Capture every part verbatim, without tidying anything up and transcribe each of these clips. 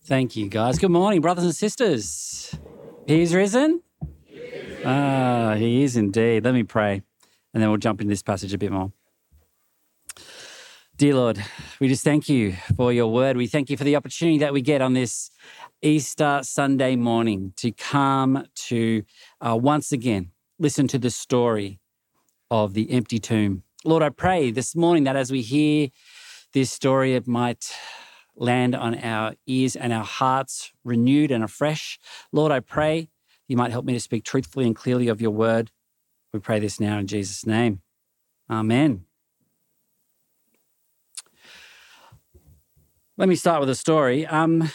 Thank you, guys. Good morning, brothers and sisters. He's risen? Ah, he is indeed. Let me pray, and then we'll jump into this passage a bit more. Dear Lord, we just thank you for your word. We thank you for the opportunity that we get on this Easter Sunday morning to come to uh, once again listen to the story of the empty tomb. Lord, I pray this morning that as we hear this story, it might land on our ears and our hearts renewed and afresh. Lord, I pray you might help me to speak truthfully and clearly of your word. We pray this now in Jesus' name. Amen. Let me start with a story. Um,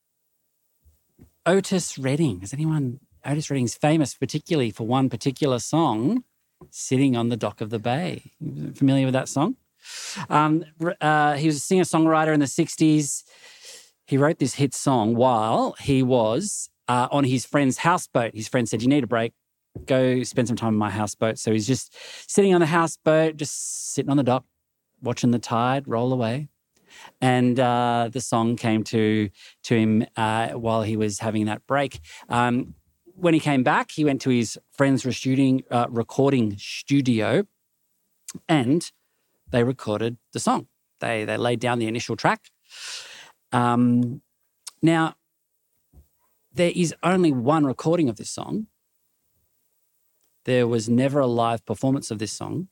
Otis Redding. Is anyone, Otis Redding's famous particularly for one particular song, Sitting on the Dock of the Bay. You familiar with that song? Um, uh, he was a singer-songwriter in the sixties. He wrote this hit song while he was uh, on his friend's houseboat. His friend said, you need a break. Go spend some time on my houseboat. So he's just sitting on the houseboat, just sitting on the dock, watching the tide roll away. And uh, the song came to to him uh, while he was having that break. Um, when he came back, he went to his friend's recording, uh, recording studio, and they recorded the song. They they laid down the initial track. Um, now, there is only one recording of this song. There was never a live performance of this song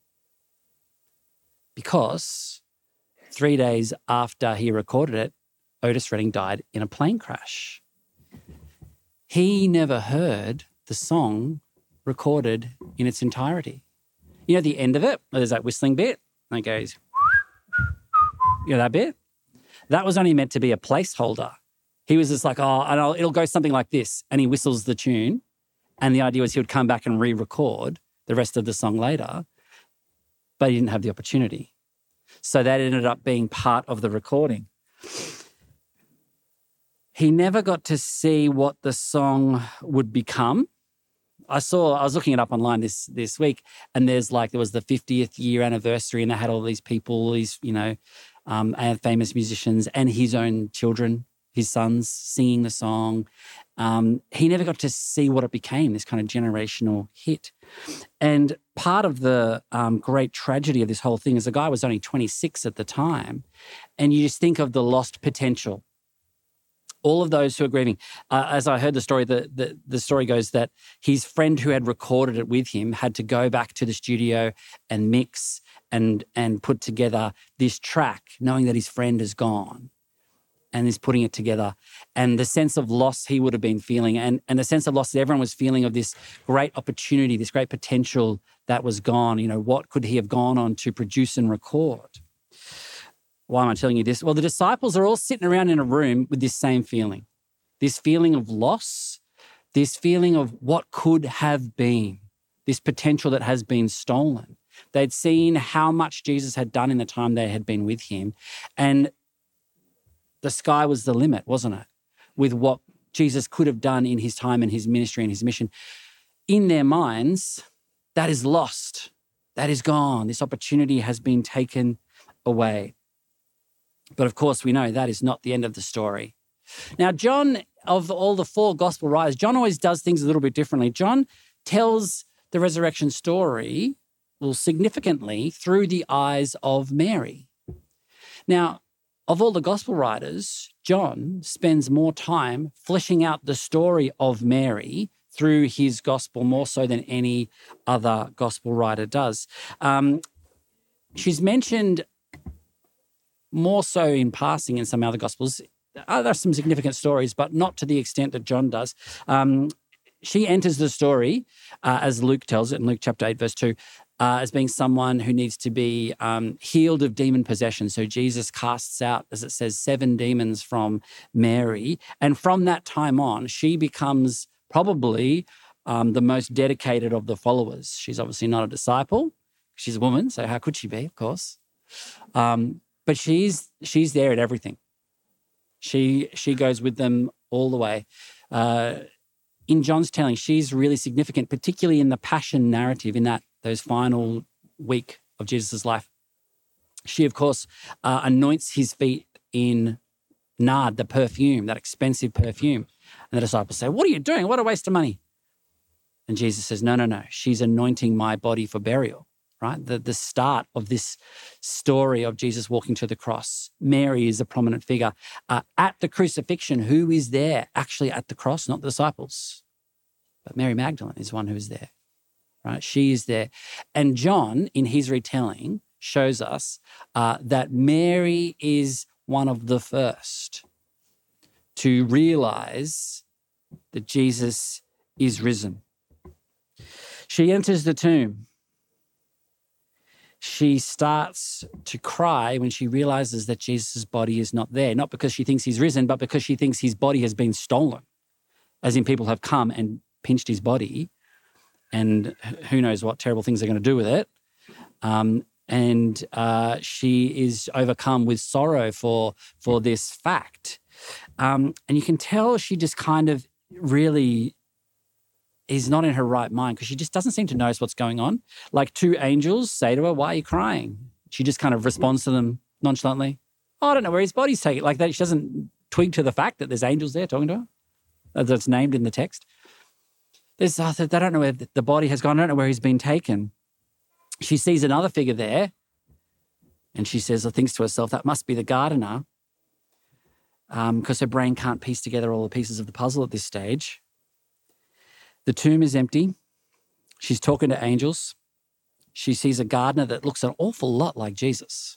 because three days after he recorded it, Otis Redding died in a plane crash. He never heard the song recorded in its entirety. You know, the end of it, there's that whistling bit, and it goes, you know that bit? That was only meant to be a placeholder. He was just like, oh, and I'll, it'll go something like this, and he whistles the tune, and the idea was he would come back and re-record the rest of the song later, but he didn't have the opportunity. So that ended up being part of the recording. He never got to see what the song would become. I saw, I was looking it up online this this week, and there's like, there was the fiftieth year anniversary, and they had all these people, these, you know, um, famous musicians and his own children, his sons, singing the song. Um, he never got to see what it became, this kind of generational hit. And part of the um, great tragedy of this whole thing is the guy was only twenty-six at the time, and you just think of the lost potential. All of those who are grieving. Uh, as I heard the story, the, the the story goes that his friend who had recorded it with him had to go back to the studio and mix and and put together this track, knowing that his friend is gone, and is putting it together. And the sense of loss he would have been feeling, and, and the sense of loss that everyone was feeling of this great opportunity, this great potential that was gone. You know, what could he have gone on to produce and record? Why am I telling you this? Well, the disciples are all sitting around in a room with this same feeling, this feeling of loss, this feeling of what could have been, this potential that has been stolen. They'd seen how much Jesus had done in the time they had been with him, and the sky was the limit, wasn't it? With what Jesus could have done in his time and his ministry and his mission. In their minds, that is lost. That is gone. This opportunity has been taken away. But of course, we know that is not the end of the story. Now, John, of all the four gospel writers, John always does things a little bit differently. John tells the resurrection story, well, significantly through the eyes of Mary. Now, of all the gospel writers, John spends more time fleshing out the story of Mary through his gospel more so than any other gospel writer does. Um, she's mentioned more so in passing in some other gospels. Uh, there are some significant stories, but not to the extent that John does. Um, she enters the story, uh, as Luke tells it in Luke chapter eight, verse two, uh, as being someone who needs to be um, healed of demon possession. So Jesus casts out, as it says, seven demons from Mary. And from that time on, she becomes probably um, the most dedicated of the followers. She's obviously not a disciple. She's a woman, so how could she be, of course? Um, but she's she's there at everything. She she goes with them all the way. Uh, in John's telling, she's really significant, particularly in the passion narrative, in that those final week of Jesus' life. She, of course, uh, anoints his feet in nard, the perfume, that expensive perfume. And the disciples say, what are you doing? What a waste of money. And Jesus says, no, no, no. She's anointing my body for burial, right? The, the start of this story of Jesus walking to the cross. Mary is a prominent figure. Uh, at the crucifixion, who is there actually at the cross? Not the disciples, but Mary Magdalene is one who is there, right? She is there. And John, in his retelling, shows us uh, that Mary is one of the first to realize that Jesus is risen. She enters the tomb. She starts to cry when she realizes that Jesus' body is not there, not because she thinks he's risen, but because she thinks his body has been stolen, as in people have come and pinched his body, and who knows what terrible things they're going to do with it. Um, and uh, she is overcome with sorrow for, for this fact. Um, and you can tell she just kind of really is not in her right mind because she just doesn't seem to notice what's going on. Like two angels say to her, why are you crying? She just kind of responds to them nonchalantly. Oh, I don't know where his body's taken. Like that, she doesn't twig to the fact that there's angels there talking to her, that's named in the text. There's, oh, they don't know where the body has gone. I don't know where he's been taken. She sees another figure there and she says or thinks to herself, that must be the gardener, because um, her brain can't piece together all the pieces of the puzzle at this stage. The tomb is empty. She's talking to angels. She sees a gardener that looks an awful lot like Jesus.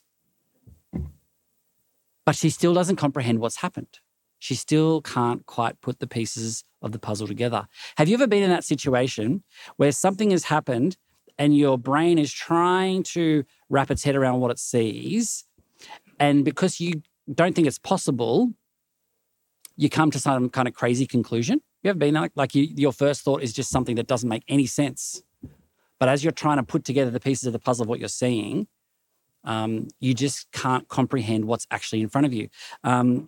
But she still doesn't comprehend what's happened. She still can't quite put the pieces of the puzzle together. Have you ever been in that situation where something has happened and your brain is trying to wrap its head around what it sees, and because you don't think it's possible, you come to some kind of crazy conclusion? You ever been like, like you, your first thought is just something that doesn't make any sense. But as you're trying to put together the pieces of the puzzle of what you're seeing, um, you just can't comprehend what's actually in front of you. Um,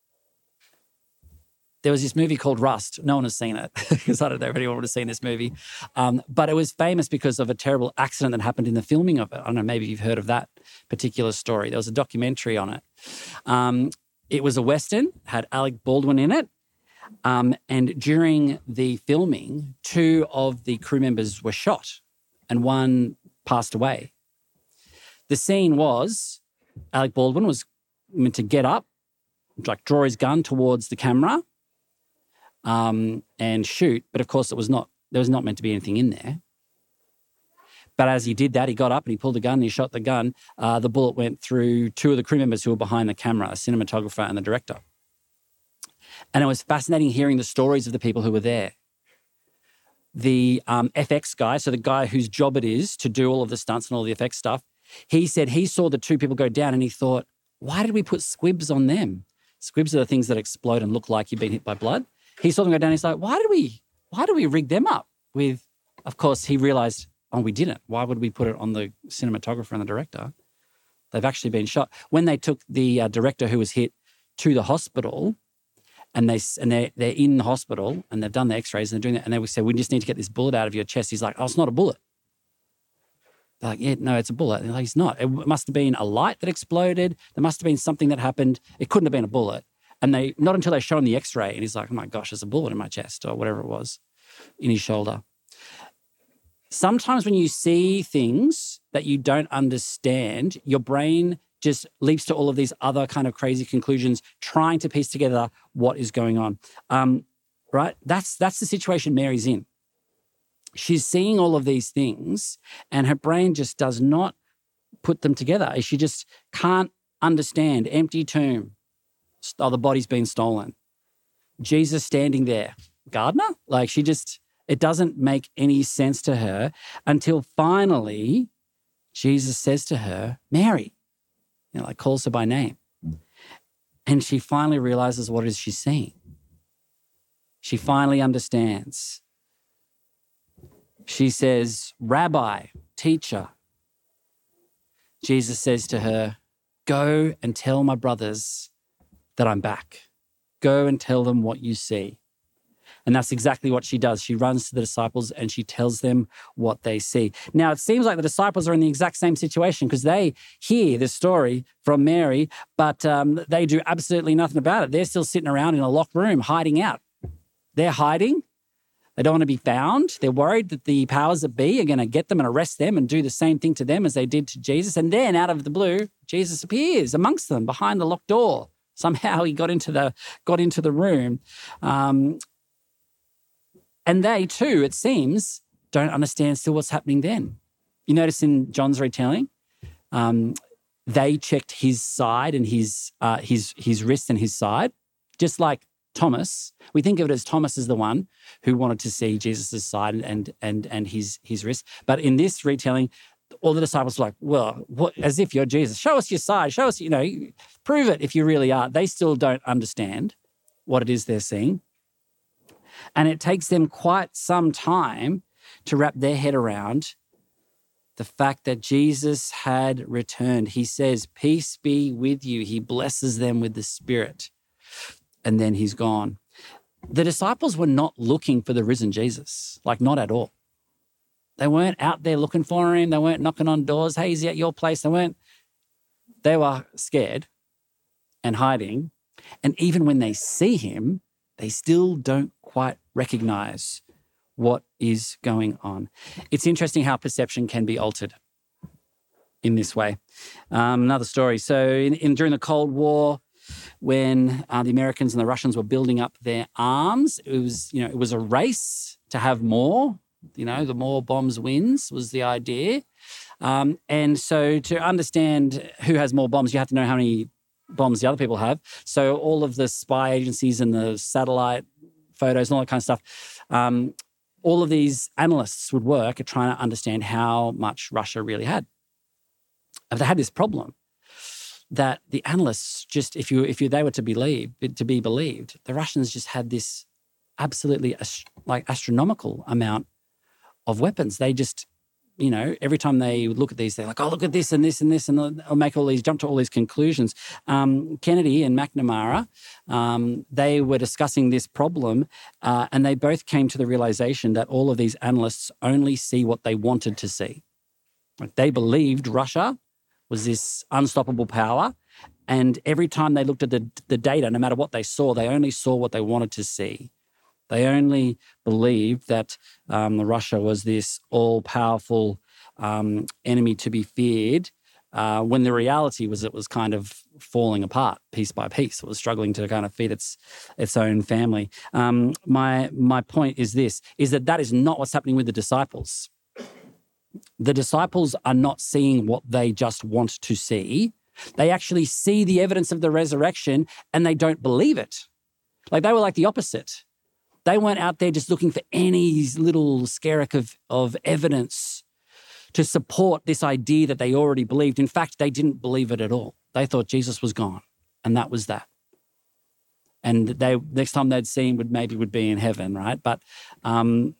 there was this movie called Rust. No one has seen it because I don't know if anyone would have seen this movie. Um, but it was famous because of a terrible accident that happened in the filming of it. I don't know, maybe you've heard of that particular story. There was a documentary on it. Um, it was a Western, had Alec Baldwin in it. Um, and during the filming, two of the crew members were shot and one passed away. The scene was Alec Baldwin was meant to get up, like draw his gun towards the camera um, and shoot. But of course, it was not, there was not meant to be anything in there. But as he did that, he got up and he pulled the gun and he shot the gun. Uh, the bullet went through two of the crew members who were behind the camera, a cinematographer and the director. And it was fascinating hearing the stories of the people who were there. The um, F X guy, so the guy whose job it is to do all of the stunts and all the F X stuff, he said he saw the two people go down and he thought, why did we put squibs on them? Squibs are the things that explode and look like you've been hit by blood. He saw them go down and he's like, why did we, why did we rig them up with, of course, he realized, oh, we didn't. Why would we put it on the cinematographer and the director? They've actually been shot. When they took the uh, director who was hit to the hospital, and they and they they're in the hospital and they've done the X-rays and they're doing that, and they said, we just need to get this bullet out of your chest. He's like, oh, it's not a bullet. They're like, yeah, no, it's a bullet. And they're like, it's not. It must have been a light that exploded. There must have been something that happened. It couldn't have been a bullet. And they not until they show him the X-ray, and he's like, oh my gosh, there's a bullet in my chest or whatever it was, in his shoulder. Sometimes when you see things that you don't understand, your brain just leaps to all of these other kind of crazy conclusions, trying to piece together what is going on. Um, right? That's that's the situation Mary's in. She's seeing all of these things and her brain just does not put them together. She just can't understand. Empty tomb. Oh, the body's been stolen. Jesus standing there. Gardener? Like she just, it doesn't make any sense to her until finally Jesus says to her, Mary. You know, like calls her by name. And she finally realizes what it is she's seeing. She finally understands. She says, Rabbi, teacher. Jesus says to her, go and tell my brothers that I'm back. Go and tell them what you see. And that's exactly what she does. She runs to the disciples and she tells them what they see. Now, it seems like the disciples are in the exact same situation because they hear this story from Mary, but um, they do absolutely nothing about it. They're still sitting around in a locked room hiding out. They're hiding. They don't want to be found. They're worried that the powers that be are going to get them and arrest them and do the same thing to them as they did to Jesus. And then out of the blue, Jesus appears amongst them behind the locked door. Somehow he got into the got into the room. Um, And they too, it seems, don't understand still what's happening then. You notice in John's retelling, um, they checked his side and his uh, his his wrist and his side, just like Thomas. We think of it as Thomas as the one who wanted to see Jesus' side and and and his his wrist. But in this retelling, all the disciples were like, well, what, as if you're Jesus. Show us your side. Show us, you know, prove it if you really are. They still don't understand what it is they're seeing. And it takes them quite some time to wrap their head around the fact that Jesus had returned. He says, peace be with you. He blesses them with the Spirit. And then he's gone. The disciples were not looking for the risen Jesus, like not at all. They weren't out there looking for him. They weren't knocking on doors. Hey, is he at your place? They weren't. They were scared and hiding. And even when they see him, they still don't quite recognize what is going on. It's interesting how perception can be altered in this way. Um, another story. So in, in during the Cold War, when uh, the Americans and the Russians were building up their arms, it was, you know, it was a race to have more. You know, the more bombs wins was the idea. Um, and so to understand who has more bombs, you have to know how many bombs the other people have. So all of the spy agencies and the satellite photos and all that kind of stuff, um, all of these analysts would work at trying to understand how much Russia really had. But they had this problem that the analysts just, if you if you they were to believe to be believed, the Russians just had this absolutely ast- like astronomical amount of weapons. They just, you know, every time they would look at these, they're like, oh, look at this and this and this, and they'll make all these, jump to all these conclusions. Um, Kennedy and McNamara, um, they were discussing this problem uh, and they both came to the realization that all of these analysts only see what they wanted to see. Like they believed Russia was this unstoppable power, and every time they looked at the, the data, no matter what they saw, they only saw what they wanted to see. They only believed that um, Russia was this all-powerful um, enemy to be feared, uh, when the reality was it was kind of falling apart piece by piece. It was struggling to kind of feed its its own family. Um, my my point is this, is that that is not what's happening with the disciples. The disciples are not seeing what they just want to see. They actually see the evidence of the resurrection and they don't believe it. Like they were like the opposite. They weren't out there just looking for any little skerrick of, of evidence to support this idea that they already believed. In fact, they didn't believe it at all. They thought Jesus was gone, and that was that. And they next time they'd see him would maybe would be in heaven, right? But um,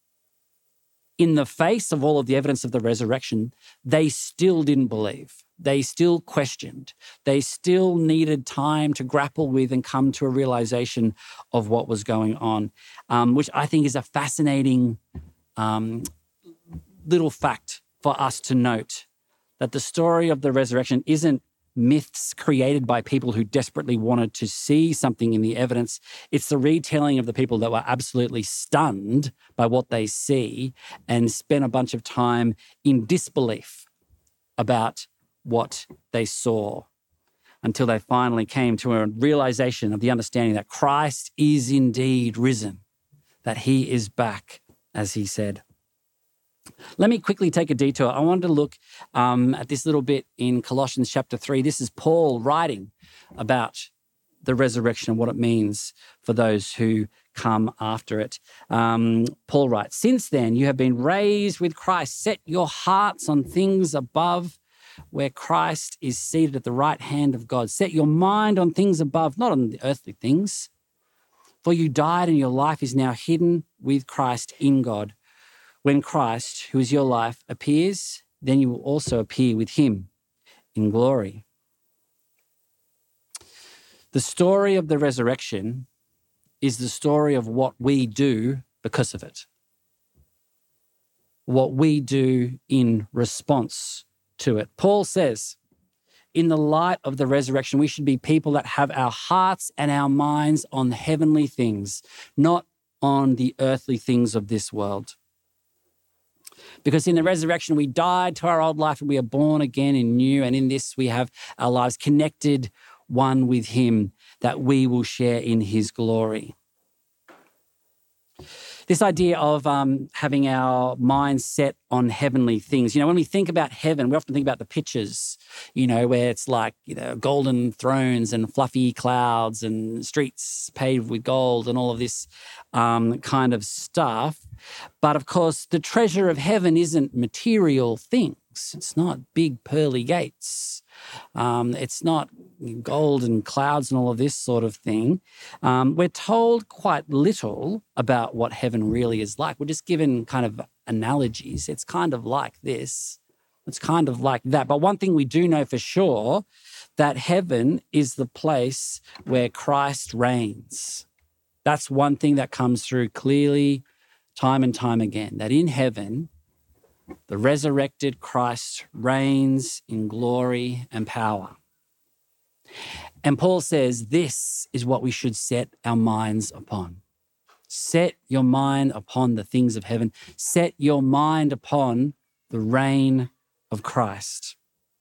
in the face of all of the evidence of the resurrection, they still didn't believe. They still questioned. They still needed time to grapple with and come to a realization of what was going on, um, which I think is a fascinating um, little fact for us to note, that the story of the resurrection isn't myths created by people who desperately wanted to see something in the evidence. It's the retelling of the people that were absolutely stunned by what they see and spent a bunch of time in disbelief about what they saw until they finally came to a realization of the understanding that Christ is indeed risen, that he is back, as he said. Let me quickly take a detour. I wanted to look um, at this little bit in Colossians chapter three. This is Paul writing about the resurrection and what it means for those who come after it. Um, Paul writes, "Since then you have been raised with Christ. Set your hearts on things above, where Christ is seated at the right hand of God. Set your mind on things above, not on the earthly things. For you died and your life is now hidden with Christ in God. When Christ, who is your life, appears, then you will also appear with him in glory." The story of the resurrection is the story of what we do because of it. What we do in response to it. Paul says, in the light of the resurrection, we should be people that have our hearts and our minds on heavenly things, not on the earthly things of this world. Because in the resurrection, we died to our old life and we are born again in new. And in this, we have our lives connected one with him, that we will share in his glory. This idea of um, having our minds set on heavenly things. You know, when we think about heaven, we often think about the pictures, you know, where it's like, you know, golden thrones and fluffy clouds and streets paved with gold and all of this um, kind of stuff. But of course, the treasure of heaven isn't material things. It's not big pearly gates. Um, it's not gold and clouds and all of this sort of thing. Um, we're told quite little about what heaven really is like. We're just given kind of analogies. It's kind of like this. It's kind of like that. But one thing we do know for sure, that heaven is the place where Christ reigns. That's one thing that comes through clearly time and time again, that in heaven, the resurrected Christ reigns in glory and power. And Paul says this is what we should set our minds upon. Set your mind upon the things of heaven. Set your mind upon the reign of Christ.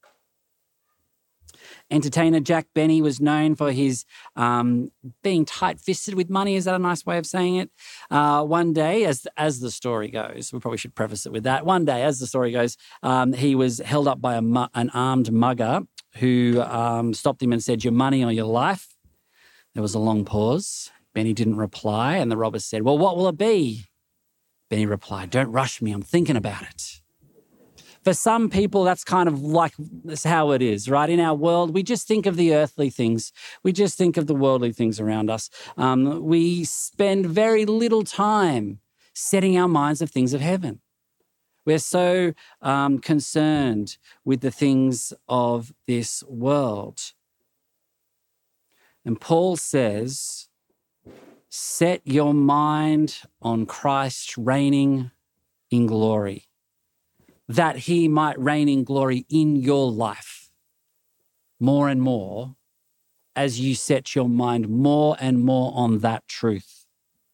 Entertainer Jack Benny was known for his um, being tight-fisted with money. Is that a nice way of saying it? Uh, one day, as as the story goes, we probably should preface it with that. One day, as the story goes, um, he was held up by a mu- an armed mugger who um, stopped him and said, "Your money or your life?" There was a long pause. Benny didn't reply, and the robber said, "Well, what will it be?" Benny replied, "Don't rush me. I'm thinking about it." For some people, that's kind of like that's how it is, right? In our world, we just think of the earthly things. We just think of the worldly things around us. Um, we spend very little time setting our minds of things of heaven. We're so um, concerned with the things of this world. And Paul says, set your mind on Christ reigning in glory, that he might reign in glory in your life more and more as you set your mind more and more on that truth.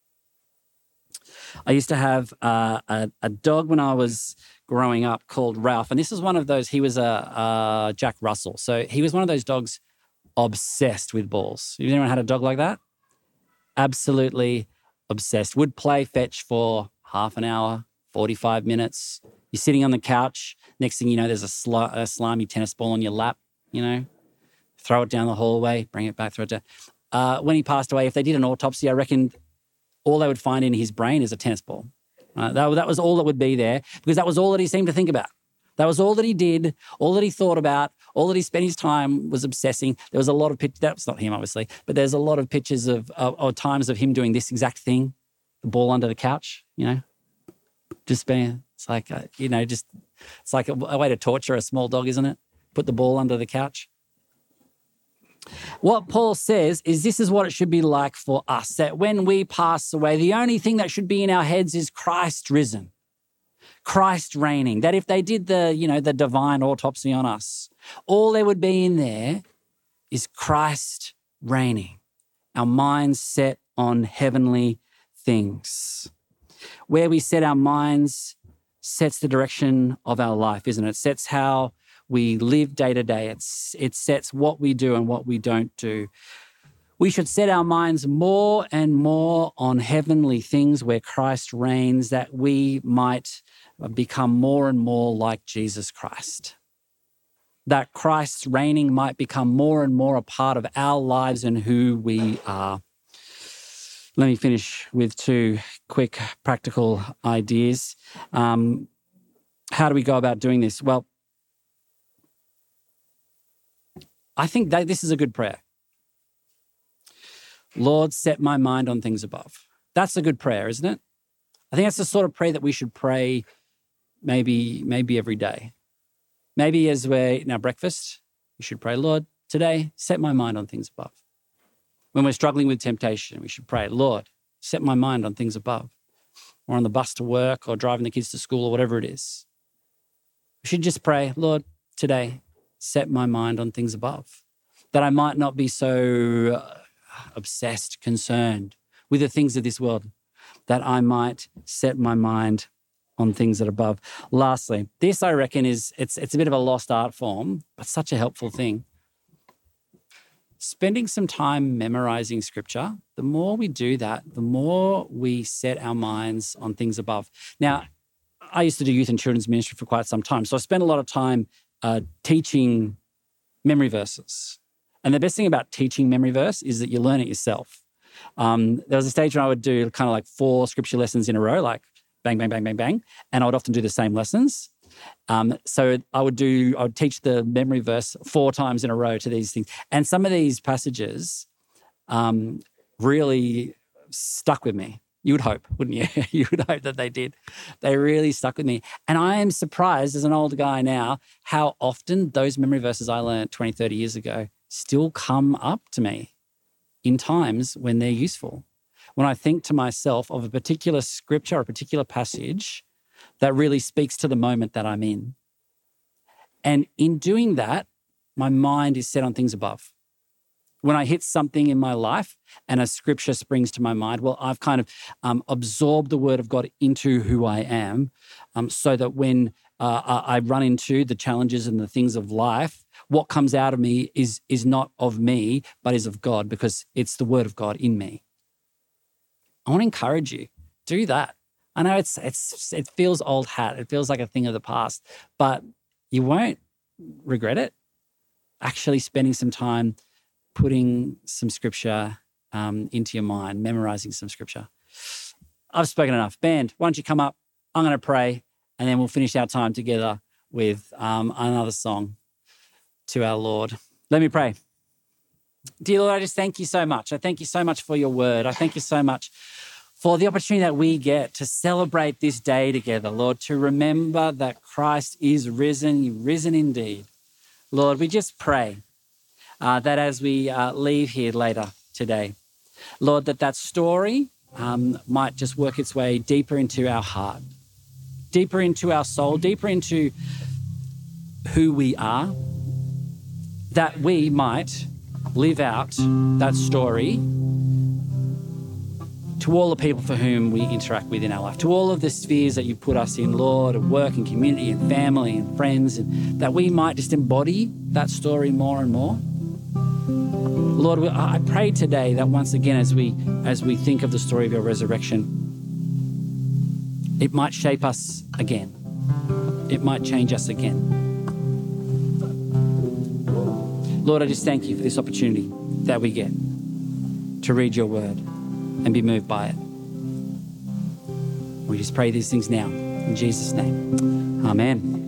I used to have uh, a, a dog when I was growing up called Ralph, and this is one of those, he was a, a Jack Russell. So he was one of those dogs obsessed with balls. Have anyone had a dog like that? Absolutely obsessed. Would play fetch for half an hour, forty-five minutes. You're sitting on the couch. Next thing you know, there's a, sli- a slimy tennis ball on your lap, you know. Throw it down the hallway, bring it back, throw it down. Uh, when he passed away, if they did an autopsy, I reckon all they would find in his brain is a tennis ball. Uh, that, that was all that would be there because that was all that he seemed to think about. That was all that he did, all that he thought about, all that he spent his time was obsessing. There was a lot of pictures, that's not him obviously, but there's a lot of pictures of, of, of times of him doing this exact thing, the ball under the couch, you know. Just being, it's like, uh, you know, just, it's like a, a way to torture a small dog, isn't it? Put the ball under the couch. What Paul says is this is what it should be like for us, that when we pass away, the only thing that should be in our heads is Christ risen, Christ reigning, that if they did the, you know, the divine autopsy on us, all there would be in there is Christ reigning, our minds set on heavenly things. Where we set our minds sets the direction of our life, isn't it? It sets how we live day to day. It's, it sets what we do and what we don't do. We should set our minds more and more on heavenly things where Christ reigns, that we might become more and more like Jesus Christ. That Christ's reigning might become more and more a part of our lives and who we are. Let me finish with two quick practical ideas. Um, how do we go about doing this? Well, I think that this is a good prayer. Lord, set my mind on things above. That's a good prayer, isn't it? I think that's the sort of prayer that we should pray maybe, maybe every day. Maybe as we're in our breakfast, we should pray, Lord, today, set my mind on things above. When we're struggling with temptation, we should pray, Lord, set my mind on things above, or on the bus to work, or driving the kids to school, or whatever it is. We should just pray, Lord, today, set my mind on things above, that I might not be so uh, obsessed, concerned with the things of this world, that I might set my mind on things that are above. Lastly, this I reckon is, it's, it's a bit of a lost art form, but such a helpful thing. Spending some time memorizing scripture, the more we do that, the more we set our minds on things above. Now, I used to do youth and children's ministry for quite some time, so I spent a lot of time uh, teaching memory verses. And the best thing about teaching memory verse is that you learn it yourself. Um, there was a stage when I would do kind of like four scripture lessons in a row, like bang, bang, bang, bang, bang, and I would often do the same lessons. Um, so I would do, I would teach the memory verse four times in a row to these things. And some of these passages um, really stuck with me. You would hope, wouldn't you? You would hope that they did. They really stuck with me. And I am surprised as an older guy now how often those memory verses I learned twenty, thirty years ago still come up to me in times when they're useful. When I think to myself of a particular scripture or a particular passage that really speaks to the moment that I'm in. And in doing that, my mind is set on things above. When I hit something in my life and a scripture springs to my mind, well, I've kind of um, absorbed the word of God into who I am, um, so that when uh, I run into the challenges and the things of life, what comes out of me is, is not of me, but is of God, because it's the word of God in me. I want to encourage you, do that. I know it's it's it feels old hat. It feels like a thing of the past, but you won't regret it. Actually spending some time putting some scripture um, into your mind, memorizing some scripture. I've spoken enough. Band, why don't you come up? I'm going to pray, and then we'll finish our time together with um, another song to our Lord. Let me pray. Dear Lord, I just thank you so much. I thank you so much for your word. I thank you so much for the opportunity that we get to celebrate this day together, Lord, to remember that Christ is risen, risen indeed. Lord, we just pray uh, that as we uh, leave here later today, Lord, that that story um, might just work its way deeper into our heart, deeper into our soul, deeper into who we are, that we might live out that story to all the people for whom we interact with in our life, to all of the spheres that you put us in, Lord, of work and community and family and friends, and that we might just embody that story more and more. Lord, I pray today that once again, as we as we think of the story of your resurrection, it might shape us again. It might change us again. Lord, I just thank you for this opportunity that we get to read your word and be moved by it. We just pray these things now in Jesus' name. Amen.